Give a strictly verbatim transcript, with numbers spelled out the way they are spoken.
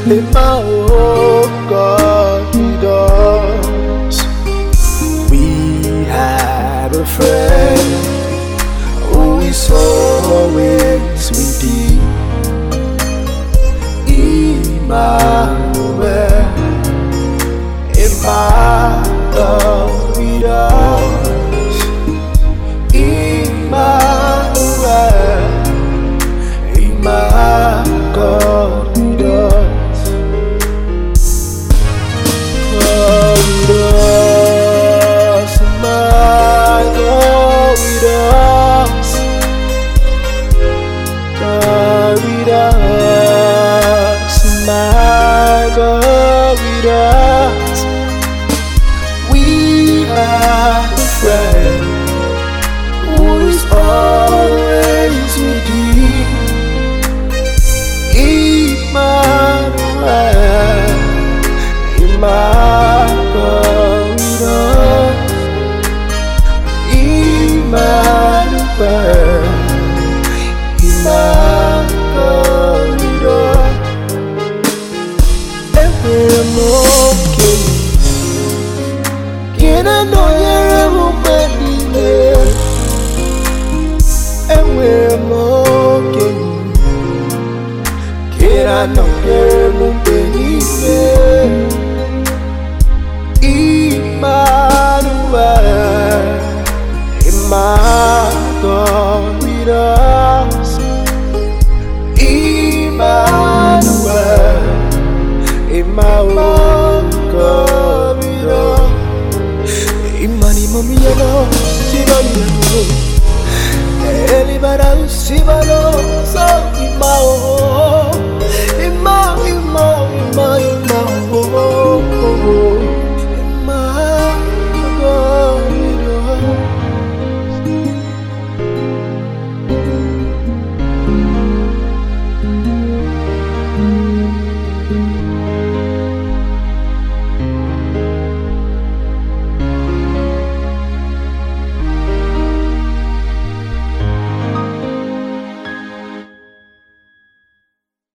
Oh God, with us. We have a friend who is always with thee. Emmanuel, Emmanuel with us. Emmanuel, Emmanuel with us. God with us, Emmanuel with us. God with us, my God with us. We have a friend who is always with thee. Emmanuel, Emmanuel with us. Emmanuel, Emmanuel with us. I'm okay. Can I know you're a and we're okay. Can I know you're a Emmanuel, Emmanuel with us. Emmanuel, Emmanuel with us. Imani mami yano, sibano yano. Elibara sibano, so imao.